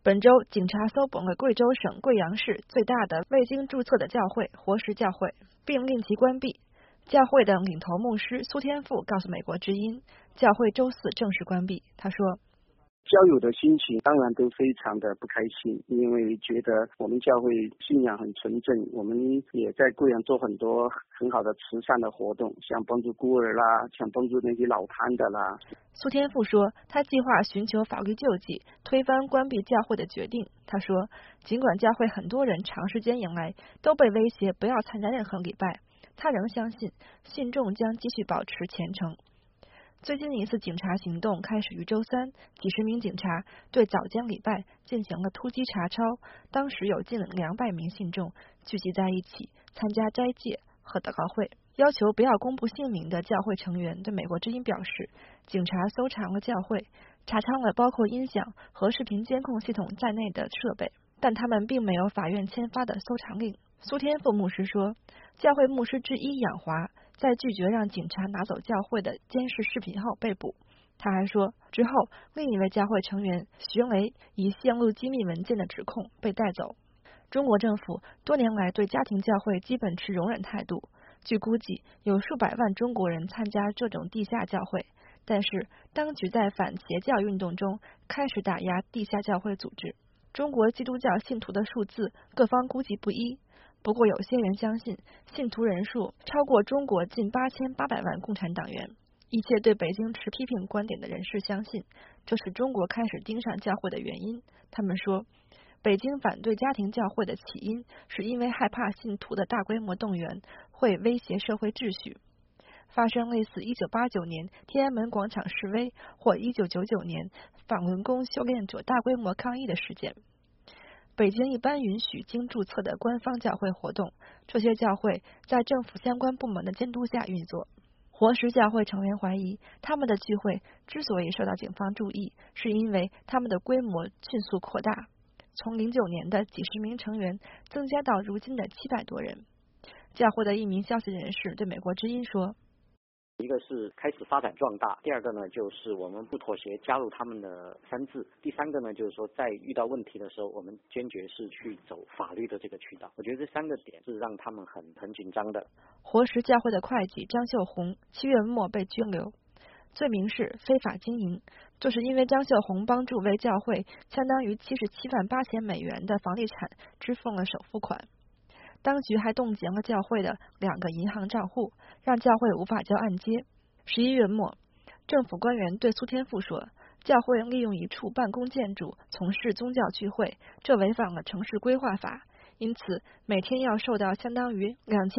本周，警察搜捕了贵州省贵阳市最大的未经注册的教会活石教会，并令其关闭。教会的领头牧师苏天富告诉美国之音，教会周四正式关闭。他说， 教友的心情当然都非常的不开心，因为觉得我们教会信仰很纯正，我们也在贵阳做很多很好的慈善的活动，像帮助孤儿啦，像帮助那些脑瘫的啦。 苏天富说，他计划寻求法律救济，推翻关闭教会的决定。他说，尽管教会很多人长时间以来都被威胁不要参加任何礼拜，他仍相信信众将继续保持虔诚。最近一次警察行动开始于周三，几十名警察对早间礼拜进行了突击查抄，当时有近200名信众聚集在一起参加斋戒和祷告会。要求不要公布姓名的教会成员对美国之音表示，警察搜查了教会，查抄了包括音响和视频监控系统在内的设备，但他们并没有法院签发的搜查令。苏天富牧师说，教会牧师之一养华在拒绝让警察拿走教会的监视视频后被捕。他还说，之后另一位教会成员徐雷以泄露机密文件的指控被带走。中国政府多年来对家庭教会基本持容忍态度，据估计有数百万中国人参加这种地下教会，但是当局在反邪教运动中开始打压地下教会组织。中国基督教信徒的数字各方估计不一，不过有些人相信信徒人数超过中国近8800万共产党员。一切对北京持批评观点的人士相信，这是中国开始盯上教会的原因。他们说，北京反对家庭教会的起因是因为害怕信徒的大规模动员会威胁社会秩序，发生类似1989年天安门广场示威或1999年法轮功修炼者大规模抗议的事件。北京一般允许经注册的官方教会活动，这些教会在政府相关部门的监督下运作。活石教会成员怀疑，他们的聚会之所以受到警方注意，是因为他们的规模迅速扩大，从09年的几十名成员增加到如今的700多人。教会的一名消息人士对美国之音说， 一个是开始发展壮大，第二个呢就是我们不妥协加入他们的三字，第三个呢就是说在遇到问题的时候，我们坚决是去走法律的这个渠道。我觉得这3个点是让他们很紧张的。 活石教会的会计张秀红7月末被拘留，罪名是非法经营，这是因为张秀红帮助为教会相当于$778,000的房地产支付了首付款。当局还冻结了教会的2个银行账户，让教会无法交按揭。11月末，政府官员对苏天富说，教会利用一处办公建筑从事宗教聚会，这违反了城市规划法，因此每天要受到相当于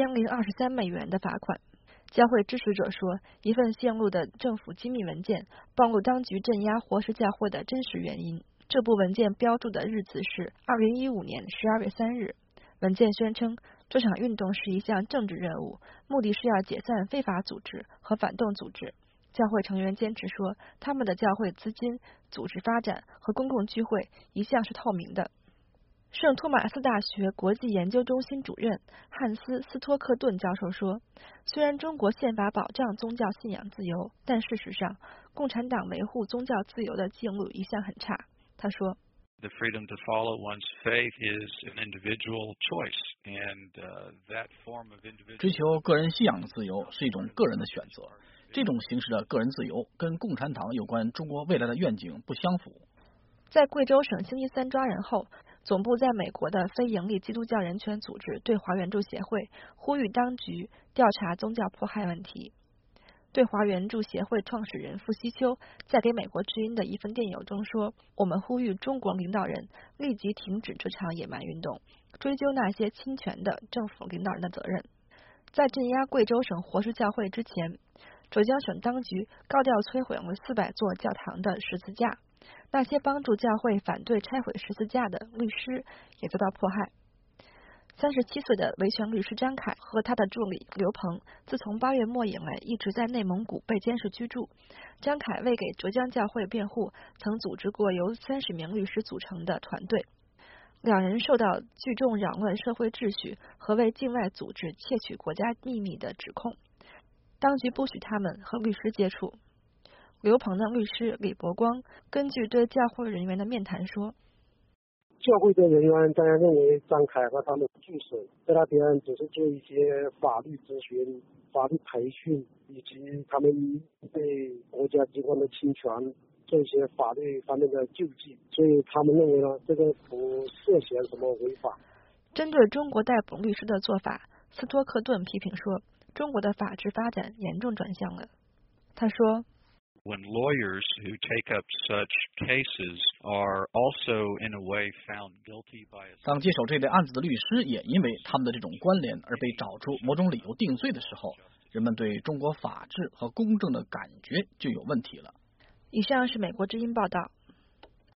$2023的罚款。教会支持者说，一份泄露的政府机密文件暴露当局镇压活石教会的真实原因。这部文件标注的日子是2015年12月3日。文件宣称，这场运动是一项政治任务，目的是要解散非法组织和反动组织。教会成员坚持说，他们的教会资金、组织发展和公共聚会一向是透明的。圣托马斯大学国际研究中心主任汉斯·斯托克顿教授说，虽然中国宪法保障宗教信仰自由，但事实上，共产党维护宗教自由的记录一向很差。他说 ，The freedom to follow one's faith is an individual choice, and that form of individual 追求个人信仰的自由是一种个人的选择。这种形式的个人自由跟共产党有关中国未来的愿景不相符。 在贵州省星期三抓人后，总部在美国的非营利基督教人权组织对华援助协会呼吁当局调查宗教迫害问题。对华援助协会创始人傅希秋在给美国之音的一份电邮中说，我们呼吁中国领导人立即停止这场野蛮运动，追究那些侵权的政府领导人的责任。在镇压贵州省活石教会之前，浙江省当局高调摧毁了400座教堂的十字架，那些帮助教会反对拆毁十字架的律师也遭到迫害。37岁的维权律师张凯和他的助理刘鹏，自从8月末以来一直在内蒙古被监视居住。张凯为给浙江教会辩护，曾组织过由30名律师组成的团队。2人受到聚众扰乱社会秩序和为境外组织窃取国家秘密的指控，当局不许他们和律师接触。刘鹏的律师李伯光根据对教会人员的面谈说， 教会的人员当然认为张凯和他们助手在那边只是做一些法律咨询、法律培训，以及他们对国家机关的侵权做一些法律方面的救济，所以他们认为呢，这个不涉嫌什么违法。 针对中国逮捕律师的做法，斯托克顿批评说，中国的法治发展严重转向了。他说 When lawyers who take up such cases are also in a way found guilty by a... 当接手这类案子的律师也因为他们的这种关联而被找出某种理由定罪的时候，人们对中国法治和公正的感觉就有问题了。 以上是美国之音报道。